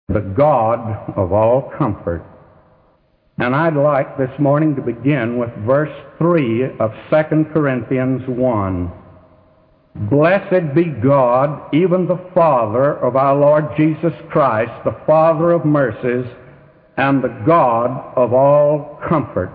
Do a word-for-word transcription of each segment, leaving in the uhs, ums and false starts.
the God of all comfort. And I'd like this morning to begin with verse three of Second Corinthians one. Blessed be God, even the Father of our Lord Jesus Christ, the Father of mercies, and the God of all comfort.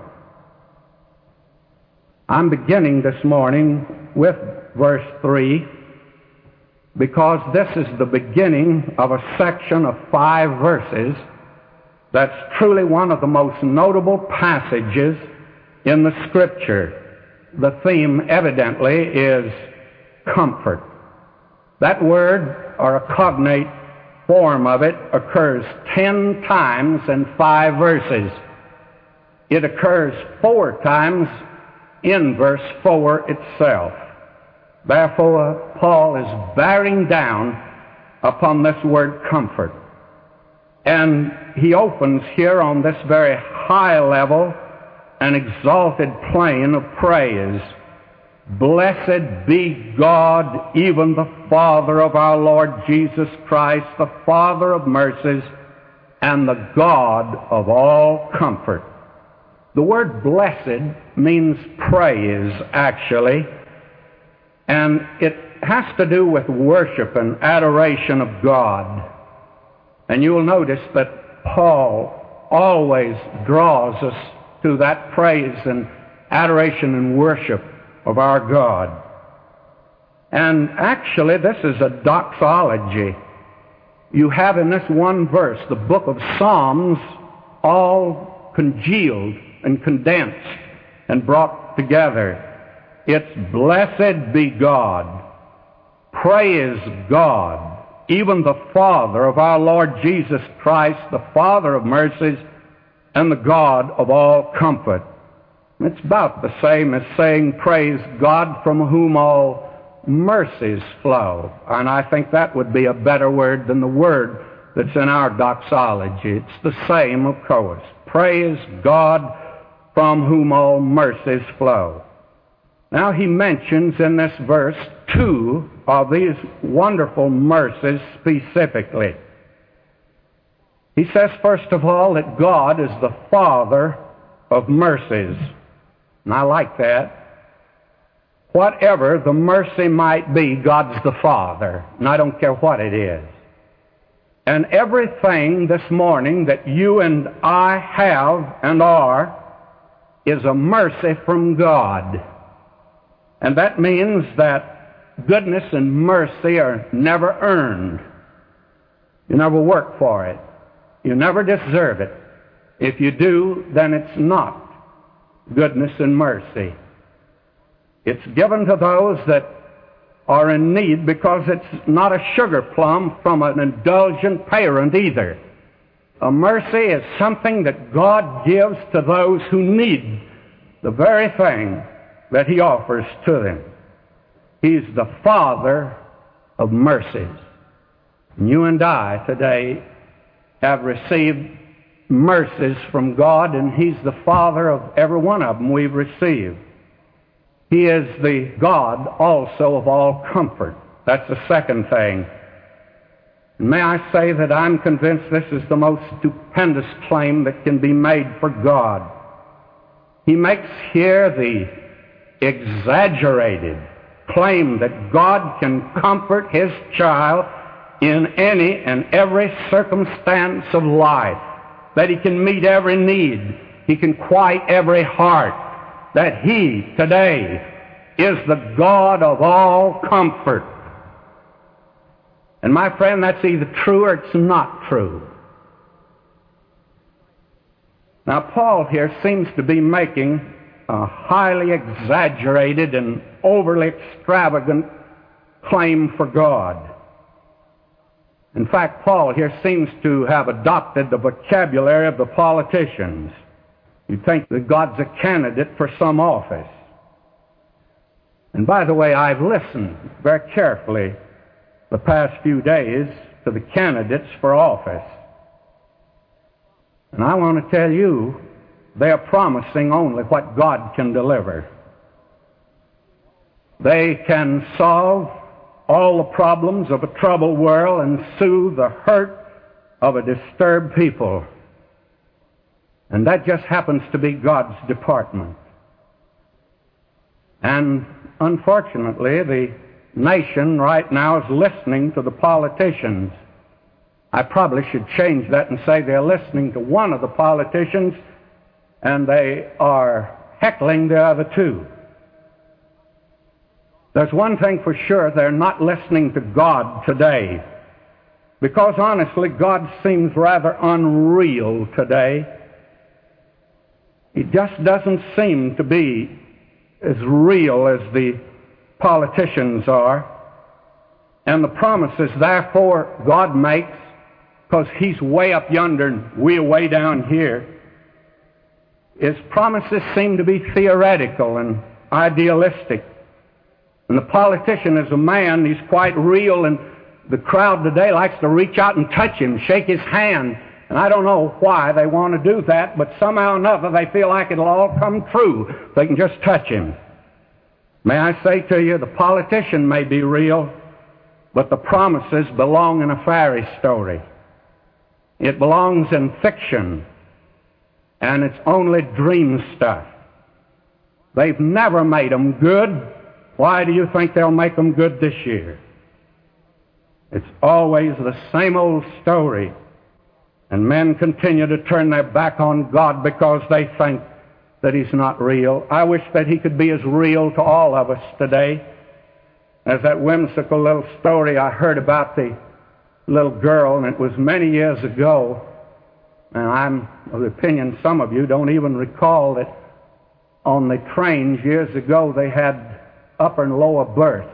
I'm beginning this morning with verse three because this is the beginning of a section of five verses that's truly one of the most notable passages in the Scripture. The theme, evidently, is comfort. That word, or a cognate form of it, occurs ten times in five verses. It occurs four times in verse four itself. Therefore, Paul is bearing down upon this word comfort. And he opens here on this very high level, an exalted plane of praise. Blessed be God, even the Father of our Lord Jesus Christ, the Father of mercies, and the God of all comfort. The word blessed means praise, actually, and it has to do with worship and adoration of God. And you will notice that Paul always draws us to that praise and adoration and worship of our God. And actually, this is a doxology. You have in this one verse the book of Psalms all congealed and condensed and brought together. It's blessed be God, praise God, even the Father of our Lord Jesus Christ, the Father of mercies, and the God of all comfort. It's about the same as saying, praise God from whom all mercies flow. And I think that would be a better word than the word that's in our doxology. It's the same, of course. Praise God from whom all mercies flow. Now he mentions in this verse two of these wonderful mercies specifically. He says, first of all, that God is the Father of mercies. And I like that. Whatever the mercy might be, God's the Father. And I don't care what it is. And everything this morning that you and I have and are is a mercy from God. And that means that goodness and mercy are never earned. You never work for it. You never deserve it. If you do, then it's not goodness and mercy. It's given to those that are in need because it's not a sugar plum from an indulgent parent either. A mercy is something that God gives to those who need the very thing that He offers to them. He's the Father of mercies. And you and I today have received mercies from God, and He's the Father of every one of them we've received. He is the God also of all comfort. That's the second thing. And may I say that I'm convinced this is the most stupendous claim that can be made for God. He makes here the exaggerated claim that God can comfort His child in any and every circumstance of life, that He can meet every need, He can quiet every heart, that He today is the God of all comfort. And my friend, that's either true or it's not true. Now, Paul here seems to be making a highly exaggerated and overly extravagant claim for God. In fact, Paul here seems to have adopted the vocabulary of the politicians. You'd think that God's a candidate for some office. And by the way, I've listened very carefully the past few days to the candidates for office. And I want to tell you, they're promising only what God can deliver. They can solve all the problems of a troubled world and soothe the hurt of a disturbed people. And that just happens to be God's department. And unfortunately, the nation right now is listening to the politicians. I probably should change that and say they're listening to one of the politicians and they are heckling the other two. There's one thing for sure, they're not listening to God today. Because honestly, God seems rather unreal today. He just doesn't seem to be as real as the politicians are. And the promises, therefore, God makes, because He's way up yonder and we're way down here, His promises seem to be theoretical and idealistic. And the politician is a man, he's quite real, and the crowd today likes to reach out and touch him, shake his hand. And I don't know why they want to do that, but somehow or another they feel like it'll all come true if they can just touch him. May I say to you, the politician may be real, but the promises belong in a fairy story. It belongs in fiction, and it's only dream stuff. They've never made them good. Why do you think they'll make them good this year? It's always the same old story. And men continue to turn their back on God because they think that He's not real. I wish that He could be as real to all of us today as that whimsical little story I heard about the little girl, and it was many years ago. And I'm of the opinion some of you don't even recall that on the trains years ago they had upper and lower berths.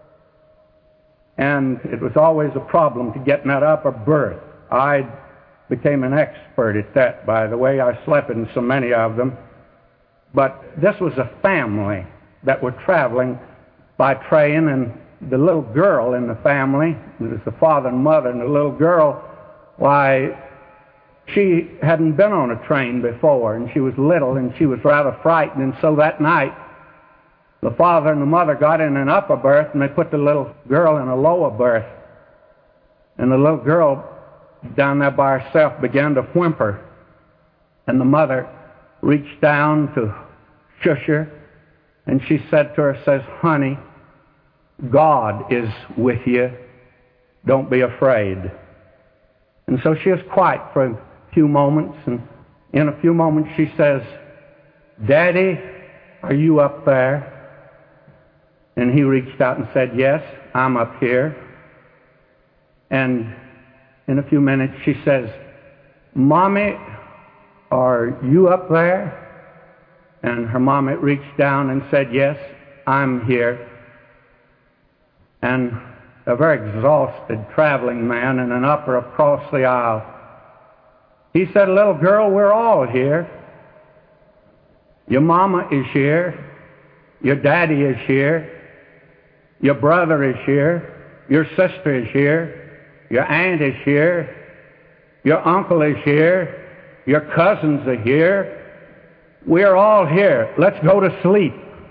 And it was always a problem to get in that upper berth. I became an expert at that, by the way. I slept in so many of them. But this was a family that were traveling by train, and the little girl in the family, it was the father and mother, and the little girl, why, she hadn't been on a train before, and she was little, and she was rather frightened, and so that night, the father and the mother got in an upper berth, and they put the little girl in a lower berth. And the little girl down there by herself began to whimper. And the mother reached down to shush her, and she said to her, says, honey, God is with you. Don't be afraid. And so she was quiet for a few moments, and in a few moments she says, Daddy, are you up there? And he reached out and said, yes, I'm up here. And in a few minutes she says, Mommy, are you up there? And her mommy reached down and said, yes, I'm here. And a very exhausted traveling man in an upper across the aisle, he said, little girl, we're all here. Your mama is here. Your daddy is here. Your brother is here. Your sister is here. Your aunt is here. Your uncle is here. Your cousins are here. We're all here. Let's go to sleep.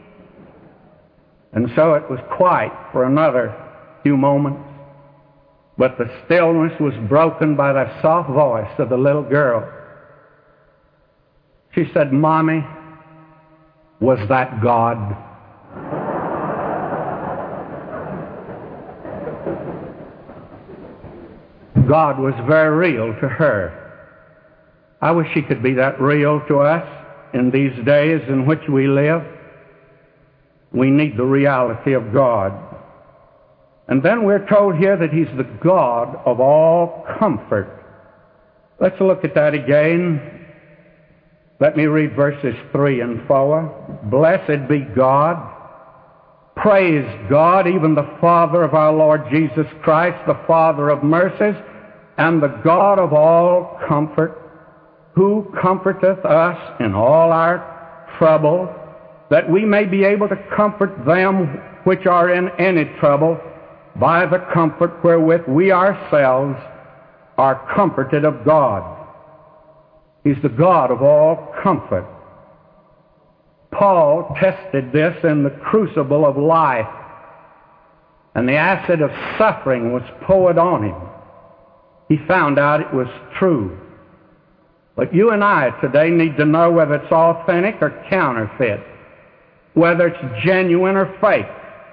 And so it was quiet for another few moments. But the stillness was broken by the soft voice of the little girl. She said, Mommy, was that God? God was very real to her. I wish He could be that real to us in these days in which we live. We need the reality of God. And then we're told here that He's the God of all comfort. Let's look at that again. Let me read verses three and four. Blessed be God. Praise God, even the Father of our Lord Jesus Christ, the Father of mercies, and the God of all comfort, who comforteth us in all our trouble, that we may be able to comfort them which are in any trouble by the comfort wherewith we ourselves are comforted of God. He's the God of all comfort. Paul tested this in the crucible of life, and the acid of suffering was poured on him. he found out it was true. But you and I today need to know whether it's authentic or counterfeit, whether it's genuine or fake.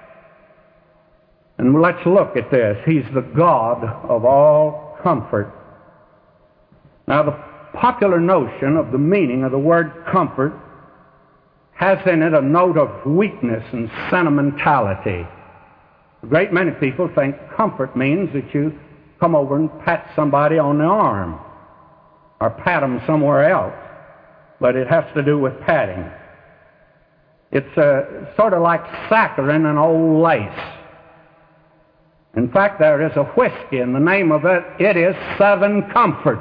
And let's look at this. He's the God of all comfort. Now, the popular notion of the meaning of the word comfort has in it a note of weakness and sentimentality. A great many people think comfort means that you come over and pat somebody on the arm or pat them somewhere else, but it has to do with patting. It's uh, sort of like saccharin and old lace. In fact, there is a whiskey, and the name of it, it is Southern Comfort.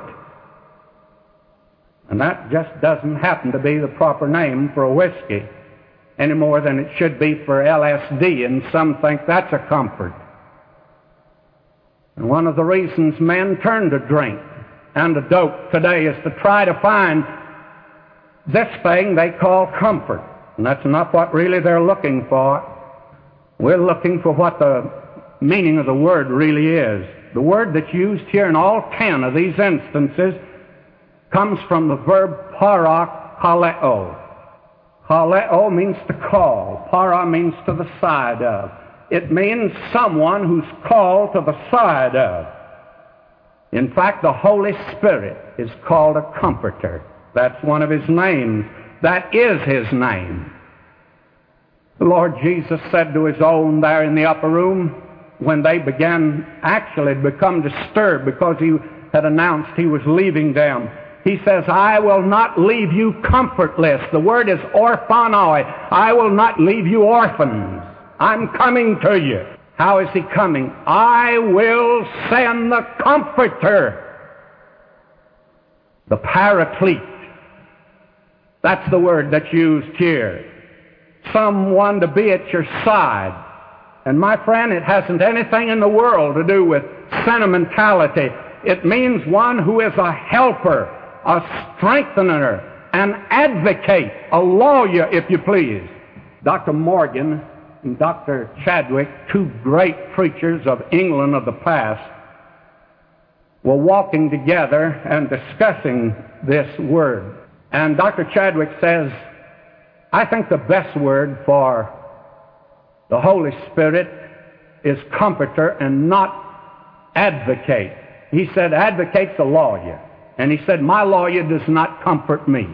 And that just doesn't happen to be the proper name for a whiskey, any more than it should be for L S D, and some think that's a comfort. And one of the reasons men turn to drink and to dope today is to try to find this thing they call comfort. And that's not what really they're looking for. We're looking for what the meaning of the word really is. The word that's used here in all ten of these instances comes from the verb para kaleo. Kaleo means to call. Para means to the side of. It means someone who's called to the side of. In fact, the Holy Spirit is called a comforter. That's one of his names. That is his name. The Lord Jesus said to his own there in the upper room, when they began actually to become disturbed because he had announced he was leaving them, he says, I will not leave you comfortless. The word is orphanoi. I will not leave you orphans. I'm coming to you. How is he coming? I will send the Comforter, the Paraclete. That's the word that's used here. Someone to be at your side. And my friend, it hasn't anything in the world to do with sentimentality. It means one who is a helper, a strengthener, an advocate, a lawyer, if you please. Doctor Morgan and Doctor Chadwick, two great preachers of England of the past, were walking together and discussing this word. And Doctor Chadwick says, I think the best word for the Holy Spirit is comforter and not advocate. He said, advocate's a lawyer. And he said, my lawyer does not comfort me.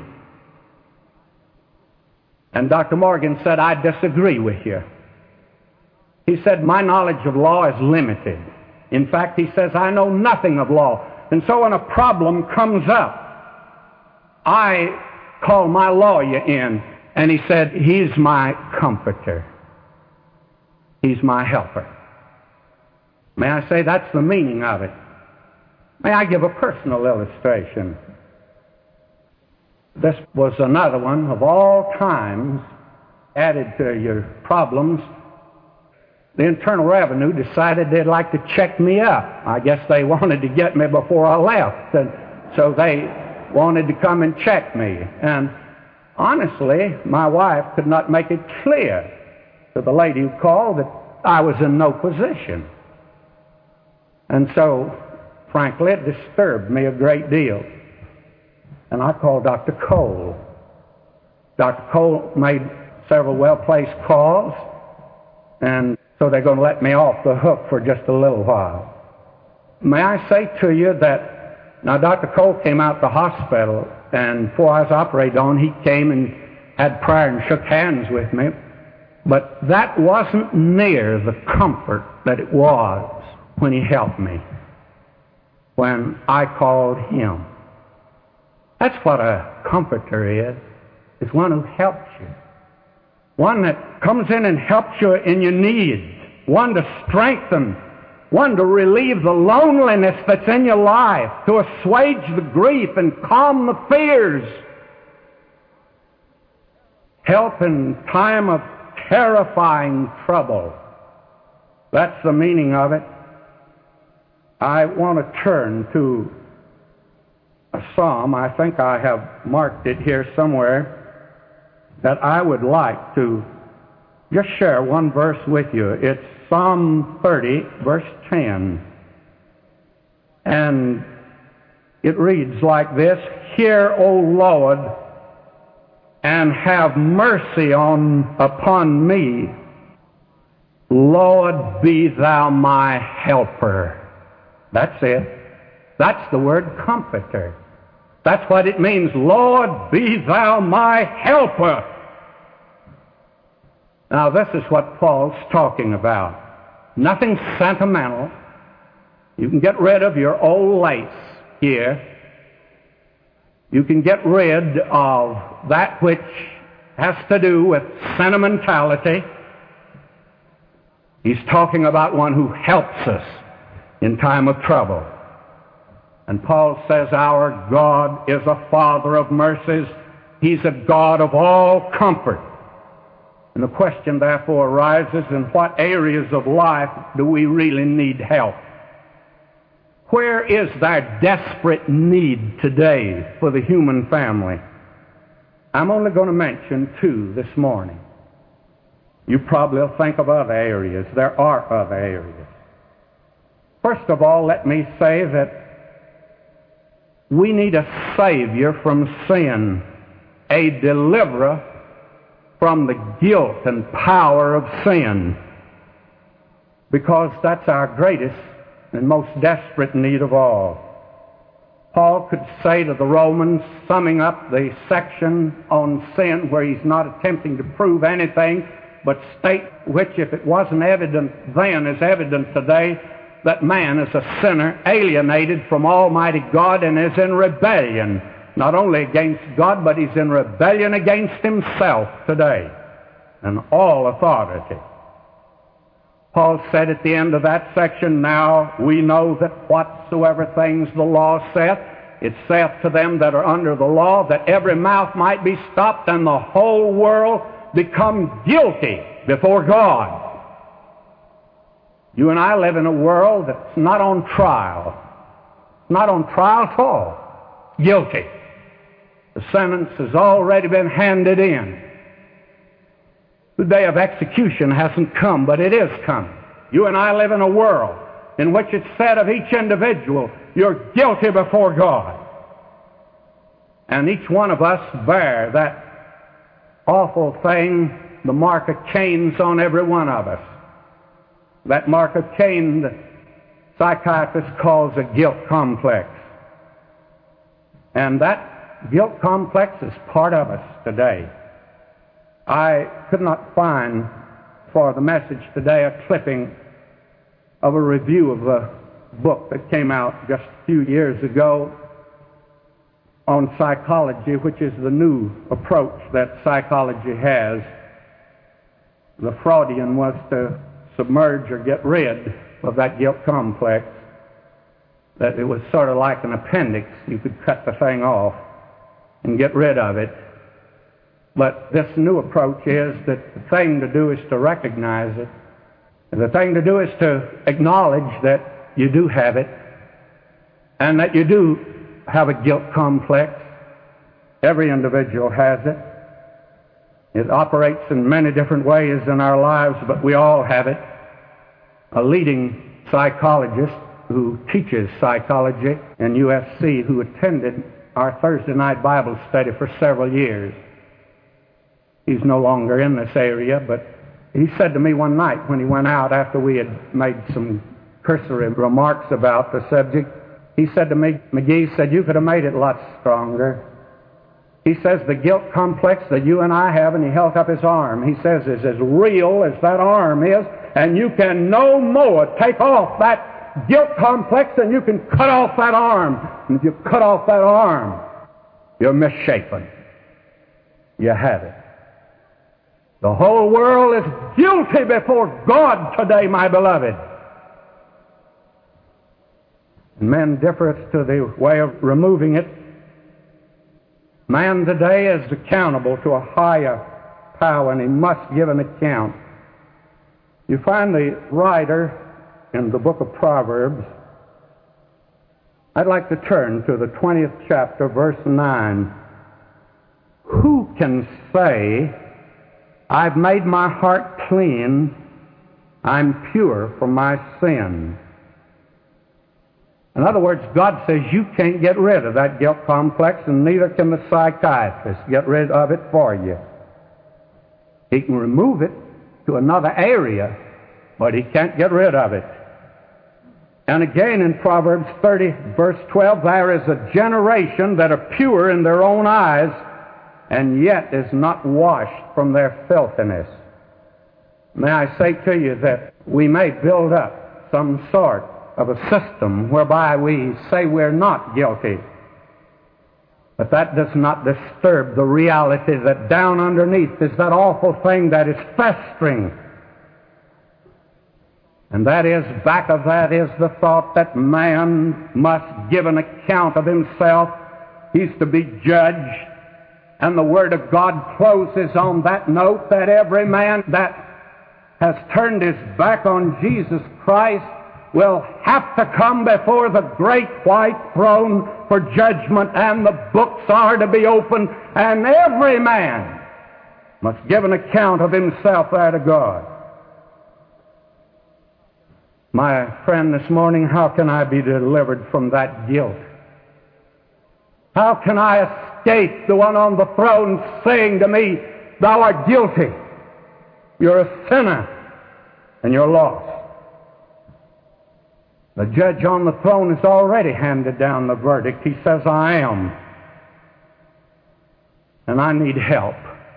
And Doctor Morgan said, I disagree with you. He said, my knowledge of law is limited. In fact, he says, I know nothing of law. And so when a problem comes up, I call my lawyer in. And he said, he's my comforter. He's my helper. May I say that's the meaning of it? May I give a personal illustration? This was another one of all times added to your problems. The Internal Revenue decided they'd like to check me up. I guess they wanted to get me before I left, and so they wanted to come and check me. And honestly, my wife could not make it clear to the lady who called that I was in no position. And so, frankly, it disturbed me a great deal. And I called Doctor Cole. Doctor Cole made several well-placed calls, and so they're going to let me off the hook for just a little while. May I say to you that, now Doctor Cole came out the hospital, and before I was operated on, he came and had prayer and shook hands with me. But that wasn't near the comfort that it was when he helped me, when I called him. That's what a comforter is, is one who helps you. One that comes in and helps you in your needs. One to strengthen. One to relieve the loneliness that's in your life. To assuage the grief and calm the fears. Help in time of terrifying trouble. That's the meaning of it. I want to turn to a psalm. I think I have marked it here somewhere, that I would like to just share one verse with you. It's Psalm thirty, verse ten. And it reads like this: Hear, O Lord, and have mercy on upon me. Lord, be thou my helper. That's it. That's the word comforter. That's what it means. Lord, be thou my helper. Now, this is what Paul's talking about. Nothing sentimental. You can get rid of your old lace here. You can get rid of that which has to do with sentimentality. He's talking about one who helps us in time of trouble. And Paul says our God is a Father of mercies. He's a God of all comfort. And the question therefore arises, in what areas of life do we really need help? Where is there desperate need today for the human family? I'm only going to mention two this morning. You probably will think of other areas. There are other areas. First of all, let me say that we need a Savior from sin, a deliverer from the guilt and power of sin, because that's our greatest and most desperate need of all. Paul could say to the Romans, summing up the section on sin where he's not attempting to prove anything, but state which, if it wasn't evident then, is evident today, that man is a sinner, alienated from Almighty God, and is in rebellion, not only against God, but he's in rebellion against himself today, and all authority. Paul said at the end of that section, now we know that whatsoever things the law saith, it saith to them that are under the law, that every mouth might be stopped, and the whole world become guilty before God. You and I live in a world that's not on trial. Not on trial at all. Guilty. The sentence has already been handed in. The day of execution hasn't come, but it is coming. You and I live in a world in which it's said of each individual, you're guilty before God. And each one of us bear that awful thing, the mark of Cain's on every one of us. That mark of Cain, the psychiatrist calls a guilt complex. And that guilt complex is part of us today. I could not find for the message today a clipping of a review of a book that came out just a few years ago on psychology, which is the new approach that psychology has. The Freudian was to submerge or get rid of that guilt complex, that it was sort of like an appendix. You could cut the thing off and get rid of it. But this new approach is that the thing to do is to recognize it. And the thing to do is to acknowledge that you do have it, and that you do have a guilt complex. Every individual has it. It operates in many different ways in our lives, but we all have it. A leading psychologist who teaches psychology in U S C, who attended our Thursday night Bible study for several years. He's no longer in this area, but he said to me one night when he went out after we had made some cursory remarks about the subject, he said to me, McGee said, you could have made it a lot stronger. He says the guilt complex that you and I have, and he held up his arm, he says, is as real as that arm is, and you can no more take off that guilt complex than you can cut off that arm. And if you cut off that arm, you're misshapen. You have it. The whole world is guilty before God today, my beloved. And men differ as to the way of removing it. Man today is accountable to a higher power, and he must give an account. You find the writer in the book of Proverbs. I'd like to turn to the twentieth chapter, verse nine. Who can say, I've made my heart clean, I'm pure from my sin? In other words, God says you can't get rid of that guilt complex, and neither can the psychiatrist get rid of it for you. He can remove it to another area, but he can't get rid of it. And again in Proverbs thirty, verse twelve, there is a generation that are pure in their own eyes, and yet is not washed from their filthiness. May I say to you that we may build up some sort of a system whereby we say we're not guilty, but that does not disturb the reality that down underneath is that awful thing that is festering. And that is, back of that is the thought that man must give an account of himself. He's to be judged. And the Word of God closes on that note that every man that has turned his back on Jesus Christ will have to come before the great white throne for judgment, and the books are to be opened, and every man must give an account of himself there to God. My friend, this morning, how can I be delivered from that guilt? How can I escape the one on the throne saying to me, "Thou art guilty, you're a sinner, and you're lost"? The judge on the throne has already handed down the verdict. He says, "I am, and I need help.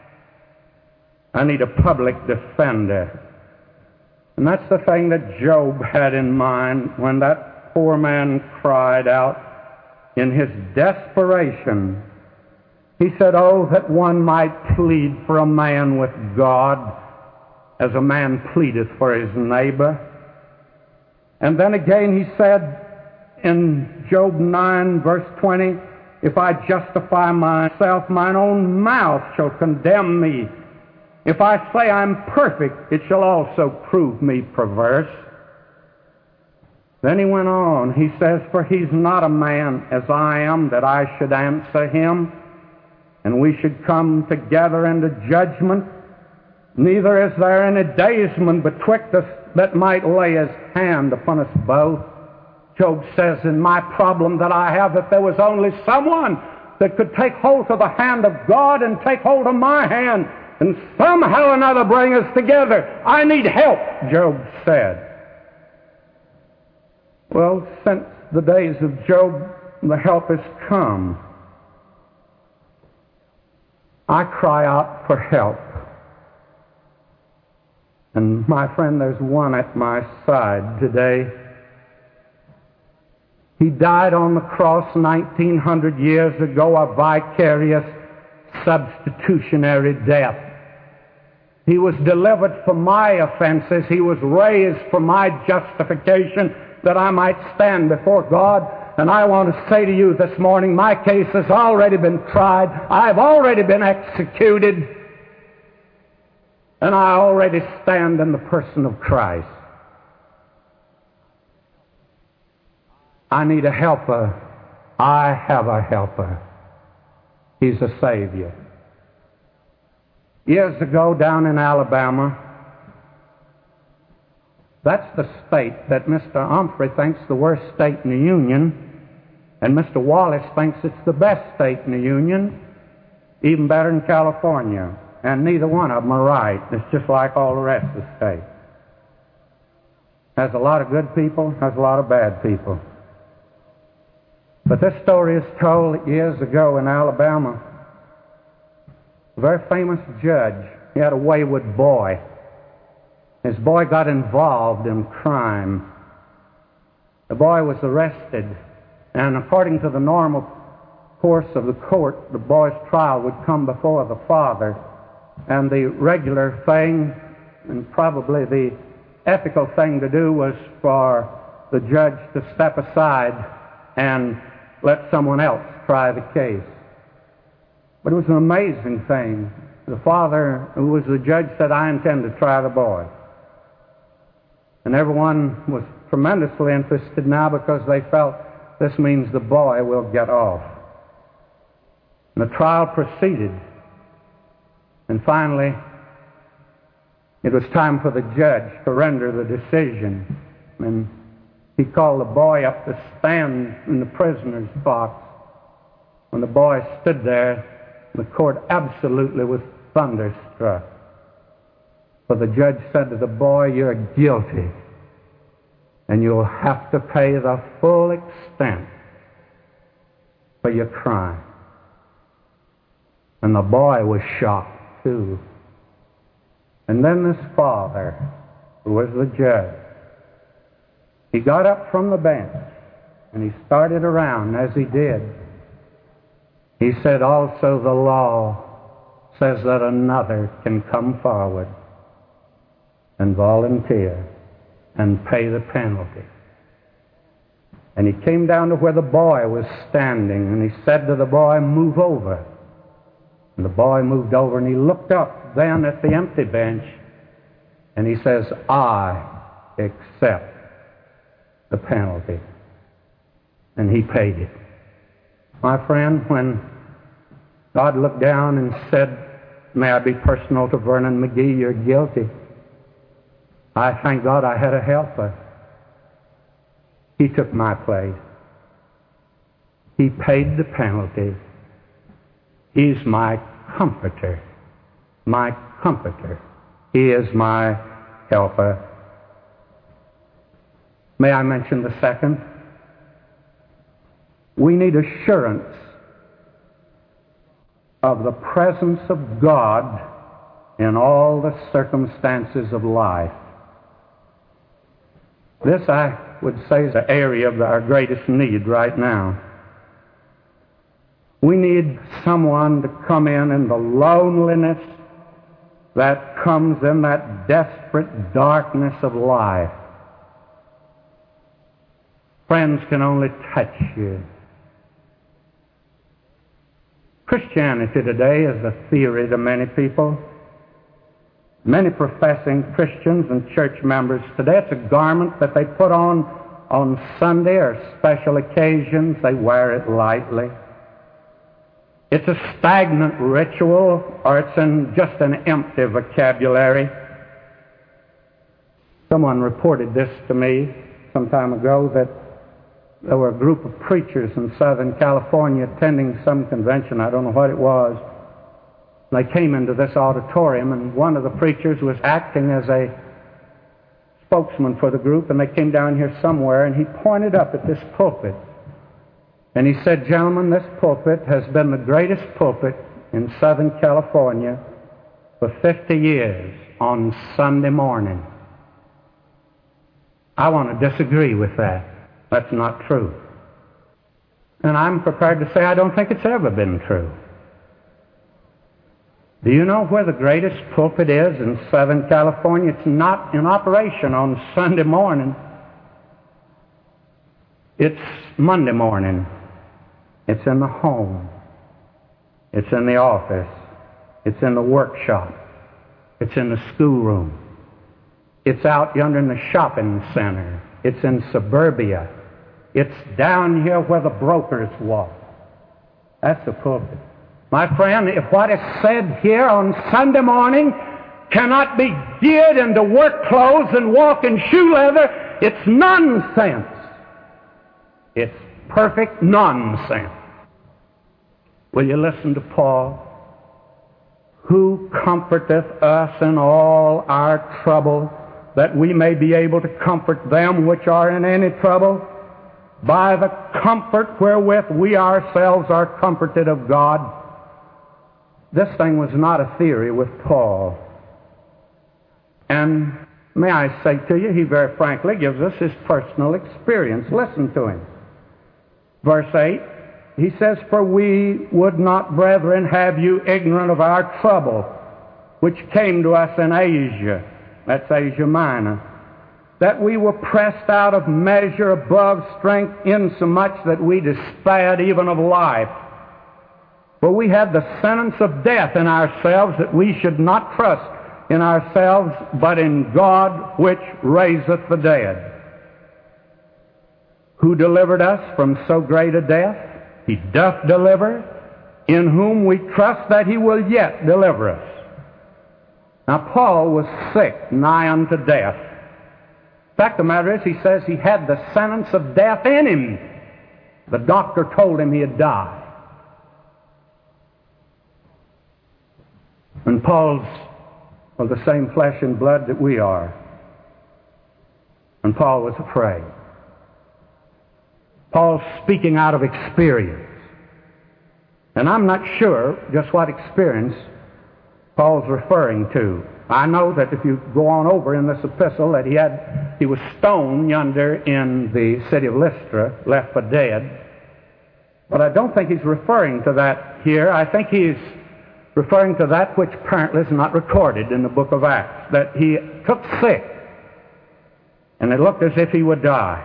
I need a public defender." And that's the thing that Job had in mind when that poor man cried out in his desperation. He said, "Oh, that one might plead for a man with God as a man pleadeth for his neighbor." And then again he said in Job nine, verse twenty, "If I justify myself, mine own mouth shall condemn me. If I say I'm perfect, it shall also prove me perverse." Then he went on. He says, "For he's not a man as I am, that I should answer him, and we should come together into judgment. Neither is there any daysman betwixt us that might lay his hand upon us both." Job says, in my problem that I have, if there was only someone that could take hold of the hand of God and take hold of my hand and somehow or another bring us together. I need help, Job said. Well, since the days of Job, the help has come. I cry out for help. And my friend, there's one at my side today. He died on the cross nineteen hundred years ago, a vicarious substitutionary death. He was delivered for my offenses. He was raised for my justification, that I might stand before God. And I want to say to you this morning, my case has already been tried. I've already been executed. And I already stand in the person of Christ. I need a helper. I have a helper. He's a Savior. Years ago, down in Alabama, that's the state that Mister Humphrey thinks the worst state in the Union, and Mister Wallace thinks it's the best state in the Union, even better than California. And neither one of them are right. It's just like all the rest of the state. Has a lot of good people, has a lot of bad people. But this story is told years ago in Alabama. A very famous judge, he had a wayward boy. His boy got involved in crime. The boy was arrested, and according to the normal course of the court, the boy's trial would come before the father. And the regular thing, and probably the ethical thing to do, was for the judge to step aside and let someone else try the case. But it was an amazing thing. The father, who was the judge, said, "I intend to try the boy." And everyone was tremendously interested now, because they felt this means the boy will get off. And the trial proceeded. And finally, it was time for the judge to render the decision. And He called the boy up to stand in the prisoner's box. When the boy stood there, the court absolutely was thunderstruck. For the judge said to the boy, "You're guilty, and you'll have to pay the full extent for your crime." And the boy was shocked, too. And then this father, who was the judge, he got up from the bench, and he started around. As he did, he said, "Also the law says that another can come forward and volunteer and pay the penalty." And he came down to where the boy was standing, and he said to the boy, "Move over." And the boy moved over, and he looked up then at the empty bench, and he says, "I accept the penalty." And he paid it. My friend, when God looked down and said, "May I be personal to Vernon McGee, you're guilty," I thank God I had a helper. He took my place. He paid the penalty. He's my comforter. My comforter. He is my helper. May I mention the second? We need assurance of the presence of God in all the circumstances of life. This, I would say, is the area of our greatest need right now. We need someone to come in in the loneliness that comes in that desperate darkness of life. Friends can only touch you. Christianity today is a theory to many people. Many professing Christians and church members today, it's a garment that they put on on Sunday or special occasions. They wear it lightly. It's a stagnant ritual, or it's in just an empty vocabulary. Someone reported this to me some time ago, that there were a group of preachers in Southern California attending some convention. I don't know what it was. They came into this auditorium, and one of the preachers was acting as a spokesman for the group, and they came down here somewhere, and he pointed up at this pulpit. And he said, "Gentlemen, this pulpit has been the greatest pulpit in Southern California for fifty years on Sunday morning." I want to disagree with that. That's not true. And I'm prepared to say I don't think it's ever been true. Do you know where the greatest pulpit is in Southern California? It's not in operation on Sunday morning. It's Monday morning. It's in the home. It's in the office. It's in the workshop. It's in the schoolroom. It's out yonder in the shopping center. It's in suburbia. It's down here where the brokers walk. That's the pulpit. My friend, if what is said here on Sunday morning cannot be geared into work clothes and walk in shoe leather, it's nonsense. It's perfect nonsense. Will you listen to Paul? "Who comforteth us in all our trouble, that we may be able to comfort them which are in any trouble, by the comfort wherewith we ourselves are comforted of God." This thing was not a theory with Paul. And may I say to you, he very frankly gives us his personal experience. Listen to him. Verse eight, he says, "For we would not, brethren, have you ignorant of our trouble, which came to us in Asia," that's Asia Minor, "that we were pressed out of measure above strength, insomuch that we despaired even of life. For we had the sentence of death in ourselves, that we should not trust in ourselves, but in God which raiseth the dead, who delivered us from so great a death. He doth deliver, in whom we trust that he will yet deliver us." Now, Paul was sick, nigh unto death. fact of the matter is, he says he had the sentence of death in him. The doctor told him he had died. And Paul's of the same flesh and blood that we are. And Paul was afraid. Paul's speaking out of experience. And I'm not sure just what experience Paul's referring to. I know that if you go on over in this epistle that he had, he was stoned yonder in the city of Lystra, left for dead. But I don't think he's referring to that here. I think he's referring to that which apparently is not recorded in the book of Acts, that he took sick, and it looked as if he would die.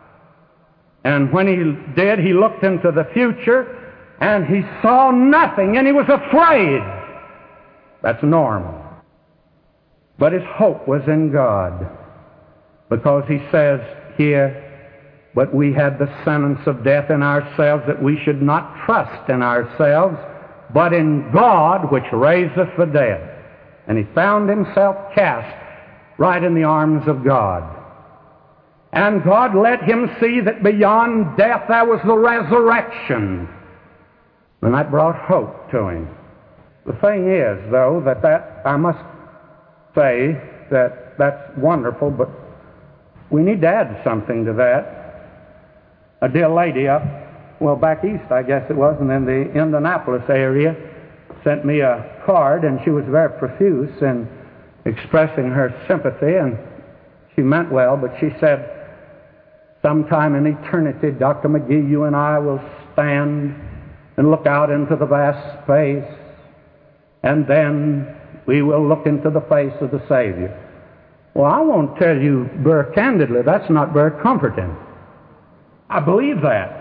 And when he did, he looked into the future, and he saw nothing, and he was afraid. That's normal. But his hope was in God, because he says here, but we had the sentence of death in ourselves, that we should not trust in ourselves, but in God which raiseth the dead. And he found himself cast right in the arms of God. And God let him see that beyond death there was the resurrection. And that brought hope to him. The thing is, though, that that, I must say that that's wonderful, but we need to add something to that. A dear lady up, well, back east, I guess it was, and in the Indianapolis area, sent me a card, and she was very profuse in expressing her sympathy, and she meant well, but she said, sometime in eternity, Doctor McGee, you and I will stand and look out into the vast space, and then we will look into the face of the Savior. Well, I won't tell you very candidly, that's not very comforting. I believe that.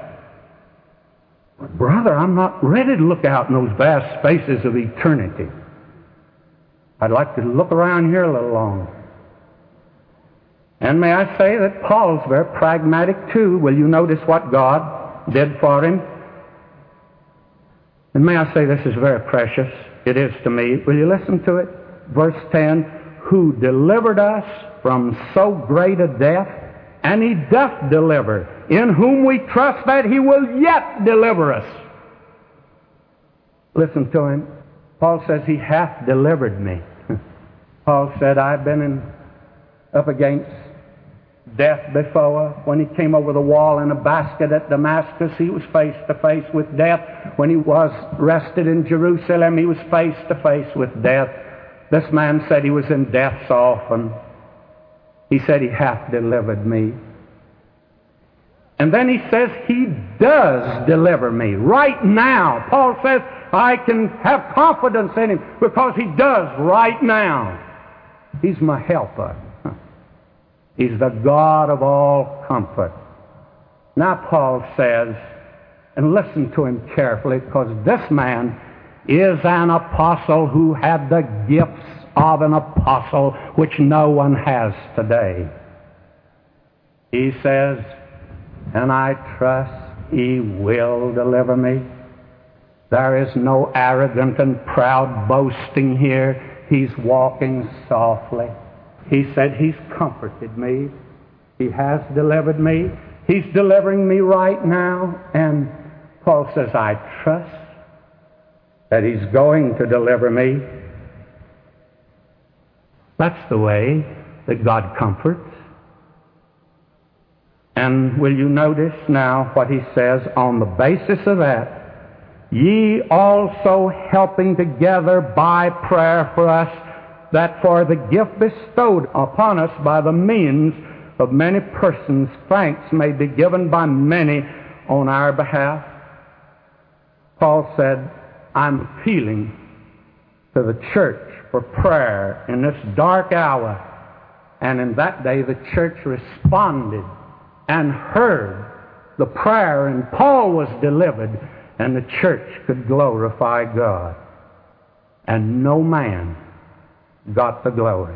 Brother, I'm not ready to look out in those vast spaces of eternity. I'd like to look around here a little longer. And may I say that Paul's very pragmatic too. Will you notice what God did for him? And may I say this is very precious. It is to me. Will you listen to it? Verse ten, who delivered us from so great a death, and he doth deliver, in whom we trust that he will yet deliver us. Listen to him. Paul says, he hath delivered me. Paul said, I've been in, up against death before. When he came over the wall in a basket at Damascus, he was face to face with death. When he was arrested in Jerusalem, he was face to face with death. This man said he was in death so often. He said, he hath delivered me. And then he says, he does deliver me. Right now. Paul says, I can have confidence in him because he does right now. He's my helper. He's the God of all comfort. Now Paul says, and listen to him carefully, because this man is an apostle who had the gifts of an apostle which no one has today. He says, and I trust he will deliver me. There is no arrogant and proud boasting here. He's walking softly. He said he's comforted me. He has delivered me. He's delivering me right now. And Paul says, I trust that he's going to deliver me. That's the way that God comforts. And will you notice now what he says on the basis of that? Ye also helping together by prayer for us, that for the gift bestowed upon us by the means of many persons, thanks may be given by many on our behalf. Paul said, I'm appealing to the church for prayer in this dark hour. And in that day the church responded and heard the prayer, and Paul was delivered, and the church could glorify God. And no man got the glory.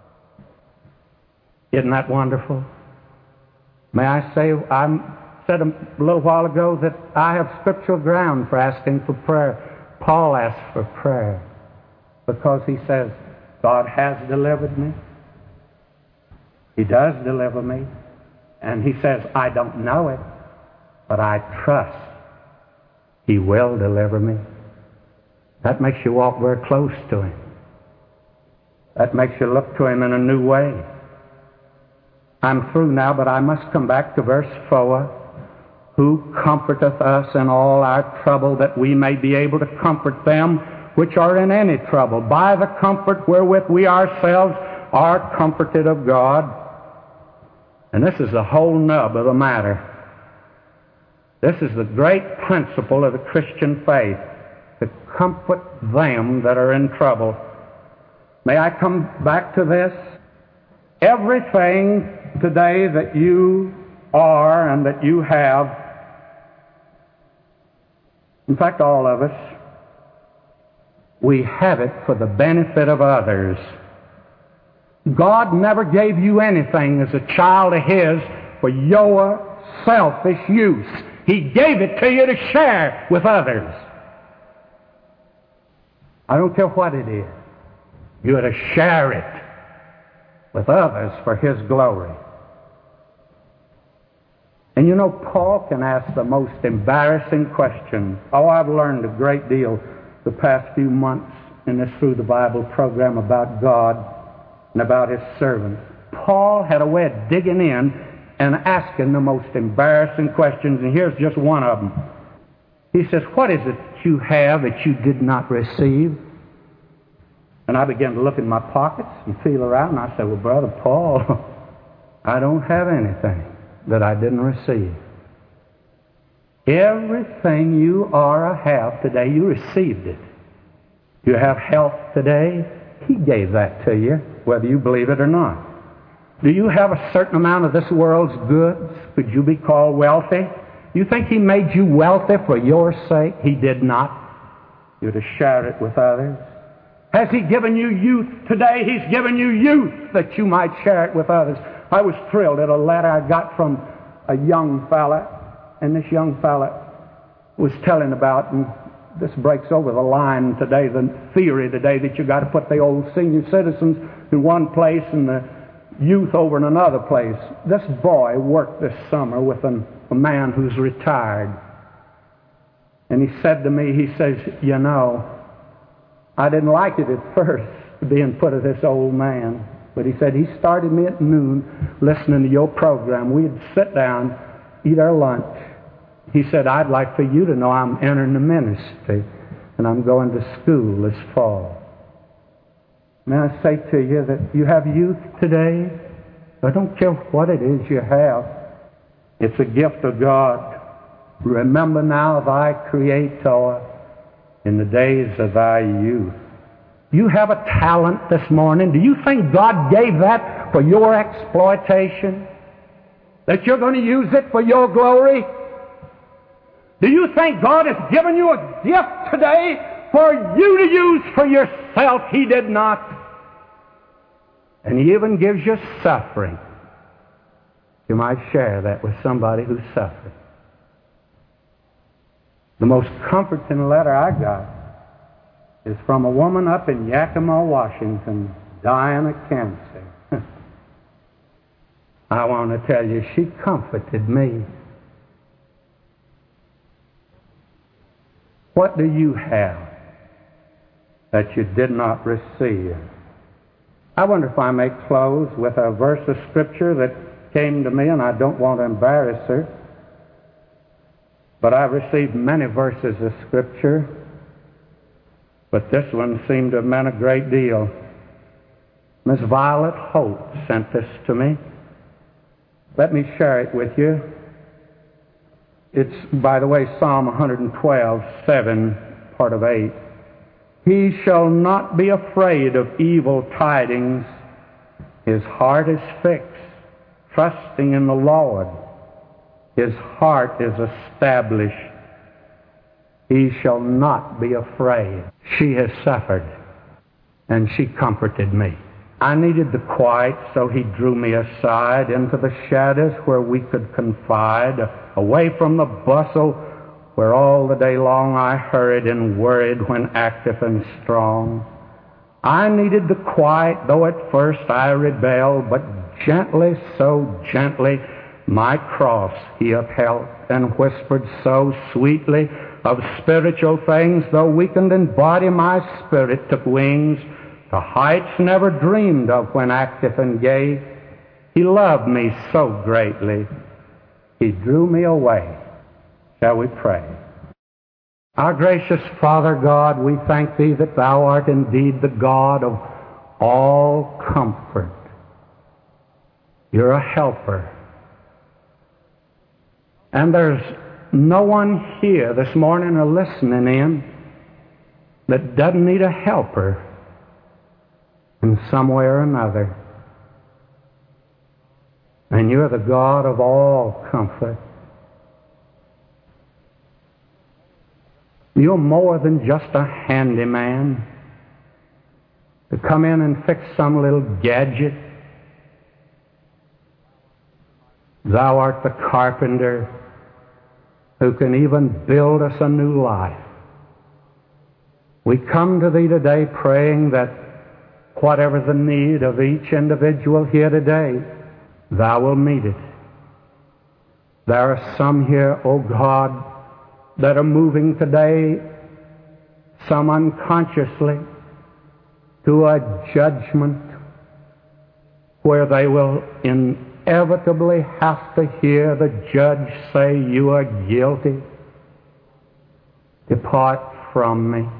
Isn't that wonderful? May I say, I said a little while ago that I have scriptural ground for asking for prayer. Paul asked for prayer because he says, God has delivered me. He does deliver me. And he says, I don't know it, but I trust he will deliver me. That makes you walk very close to him. That makes you look to him in a new way. I'm through now, but I must come back to verse four. Who comforteth us in all our trouble, that we may be able to comfort them which are in any trouble, by the comfort wherewith we ourselves are comforted of God. And this is the whole nub of the matter. This is the great principle of the Christian faith, to comfort them that are in trouble. May I come back to this? Everything today that you are and that you have, in fact all of us, we have it for the benefit of others. God never gave you anything as a child of His for your selfish use. He gave it to you to share with others. I don't care what it is. You are to share it with others for His glory. And you know, Paul can ask the most embarrassing question. Oh, I've learned a great deal the past few months in this Through the Bible program about God and about His servants. Paul had a way of digging in and asking the most embarrassing questions, and here's just one of them. He says, what is it you have that you did not receive? And I began to look in my pockets and feel around, and I said, well, Brother Paul, I don't have anything that I didn't receive. Everything you are or have today, you received it. You have health today, He gave that to you, whether you believe it or not. Do you have a certain amount of this world's goods? Could you be called wealthy? You think He made you wealthy for your sake? He did not. You're to share it with others. Has He given you youth today? He's given you youth that you might share it with others. I was thrilled at a letter I got from a young fella, and this young fella was telling about, and this breaks over the line today, the theory today that you got to put the old senior citizens in one place and the youth over in another place. This boy worked this summer with an, a man who's retired. And he said to me, he says, you know, I didn't like it at first, being put with this old man. But he said, he started me at noon listening to your program. We'd sit down, eat our lunch. He said, I'd like for you to know I'm entering the ministry and I'm going to school this fall. May I say to you that you have youth today? I don't care what it is you have. It's a gift of God. Remember now thy Creator in the days of thy youth. You have a talent this morning. Do you think God gave that for your exploitation? That you're going to use it for your glory? Do you think God has given you a gift today for you to use for yourself? He did not. And He even gives you suffering. You might share that with somebody who's suffering. The most comforting letter I got is from a woman up in Yakima, Washington, dying of cancer. I want to tell you, she comforted me. What do you have that you did not receive? I wonder if I may close with a verse of Scripture that came to me, and I don't want to embarrass her, but I've received many verses of Scripture, but this one seemed to have meant a great deal. Miss Violet Holt sent this to me. Let me share it with you. It's, by the way, Psalm one twelve, seven, part of eight. He shall not be afraid of evil tidings. His heart is fixed, trusting in the Lord. His heart is established. He shall not be afraid. She has suffered, and she comforted me. I needed the quiet, so He drew me aside into the shadows where we could confide, away from the bustle where all the day long I hurried and worried when active and strong. I needed the quiet, though at first I rebelled, but gently, so gently, my cross he upheld, and whispered so sweetly of spiritual things, though weakened in body, my spirit took wings to heights never dreamed of when active and gay. He loved me so greatly, he drew me away. Shall we pray? Our gracious Father God, we thank Thee that Thou art indeed the God of all comfort. You're a helper. And there's no one here this morning or listening in that doesn't need a helper in some way or another. And you're the God of all comfort. You're more than just a handyman to come in and fix some little gadget. Thou art the carpenter who can even build us a new life. We come to Thee today praying that whatever the need of each individual here today, Thou will meet it. There are some here, O God, that are moving today, some unconsciously, to a judgment where they will inevitably have to hear the judge say, "You are guilty. Depart from me."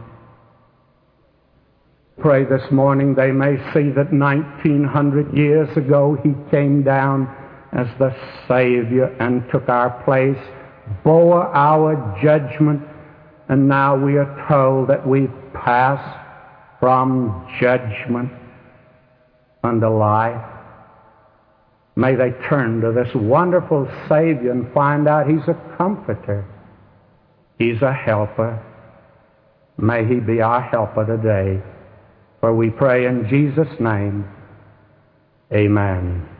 Pray this morning they may see that nineteen hundred years ago He came down as the Savior and took our place, bore our judgment, and now we are told that we've passed from judgment unto life. May they turn to this wonderful Savior and find out He's a comforter. He's a helper. May He be our helper today. For we pray in Jesus' name, amen.